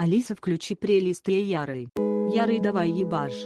Алиса, включи плейлист Ярый. Ярый, давай ебашь.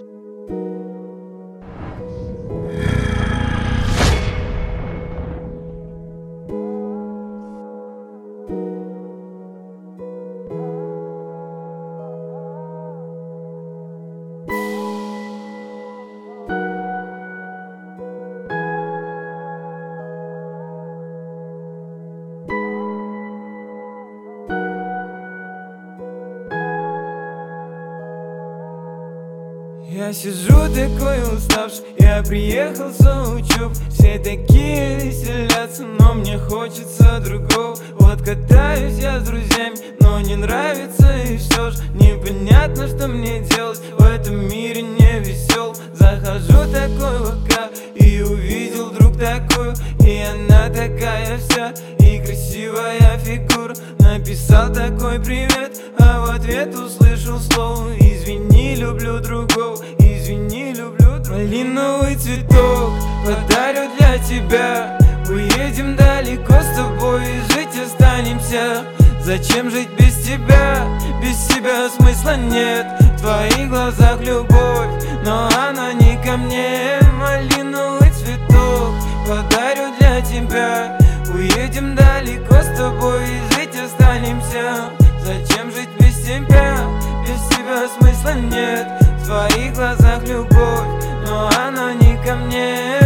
Я сижу такой уставший, я приехал с учеб. Все такие веселятся, но мне хочется другого. Вот катаюсь я с друзьями, но не нравится и все ж непонятно, что мне делать в этом мире не весел. Захожу такой в ВК и увидел вдруг такую, и она такая вся, и красивая фигура. Написал такой привет, а в ответ услышал слово: извини, люблю другого, извини, люблю другого. Малиновый цветок подарю для тебя. Уедем далеко с тобой и жить останемся. Зачем жить без тебя? Без тебя смысла нет. В твоих глазах любовь, но она не ко мне. Малиновый цветок подарю для тебя. Уедем далеко с тобой и жить останемся. Зачем жить без тебя? Без тебя смысла нет. В твоих глазах любовь, но она не ко мне.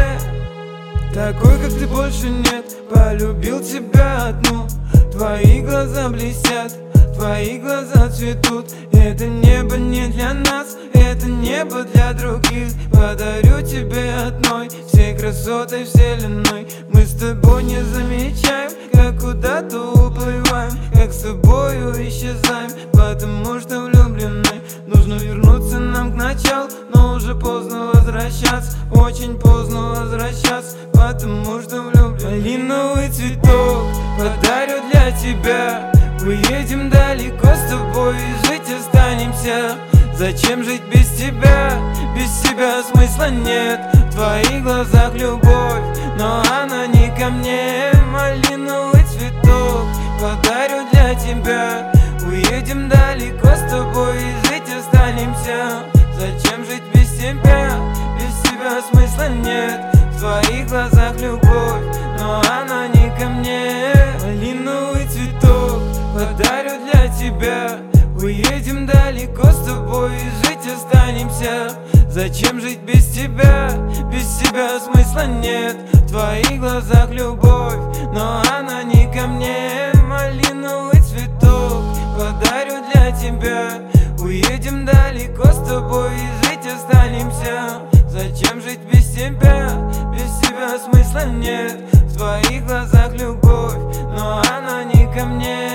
Такой, как ты, больше нет. Полюбил тебя одну. Твои глаза блестят, твои глаза цветут. Это небо не для нас, это небо для других. Подарю тебе одной всей красотой вселенной. Мы с тобой не замечаем, как куда-то уплываем, как с тобою исчезаем, потому что влюблены. Нужно вернуться нам к началу, но уже поздно возвращаться. Очень поздно возвращаться, потому что влюблены. Малиновый цветок подарю для тебя. Уедем далеко с тобой и жить останемся. Зачем жить без тебя? Без тебя смысла нет. В твоих глазах любовь, но она не ко мне. Малиновый цветок подарю для тебя. Уедем далеко с тобой и жить останемся. Зачем жить без тебя? Без тебя смысла нет. В твоих глазах любовь, но она не ко мне. Малиновый цветок подарю для тебя. Уедем далеко с тобой и жить останемся. Зачем жить без тебя? Без тебя смысла нет. В твоих глазах любовь, но она не ко мне. Малиновый цветок подарю для тебя. Уедем далеко с тобой и жить останемся. Зачем жить без тебя? Без тебя смысла нет. В твоих глазах любовь, но она не ко мне.